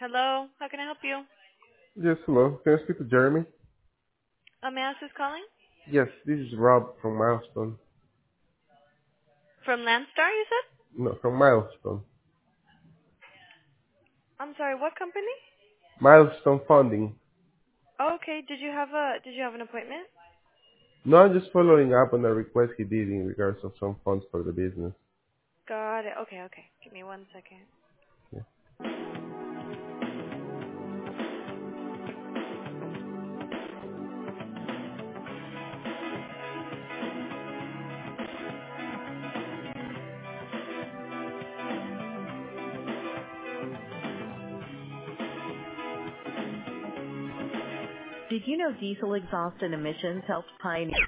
Hello, how can I help you? Yes, hello. Can I speak to Jeremy? May I ask who's calling? Yes, this is Rob from Milestone. From Landstar, you said? No, from Milestone. I'm sorry, what company? Milestone Funding. Oh, okay, did you have an appointment? No, I'm just following up on a request he did in regards of some funds for the business. Got it. Okay. Give me 1 second. Yeah. Did you know diesel exhaust and emissions helps pioneer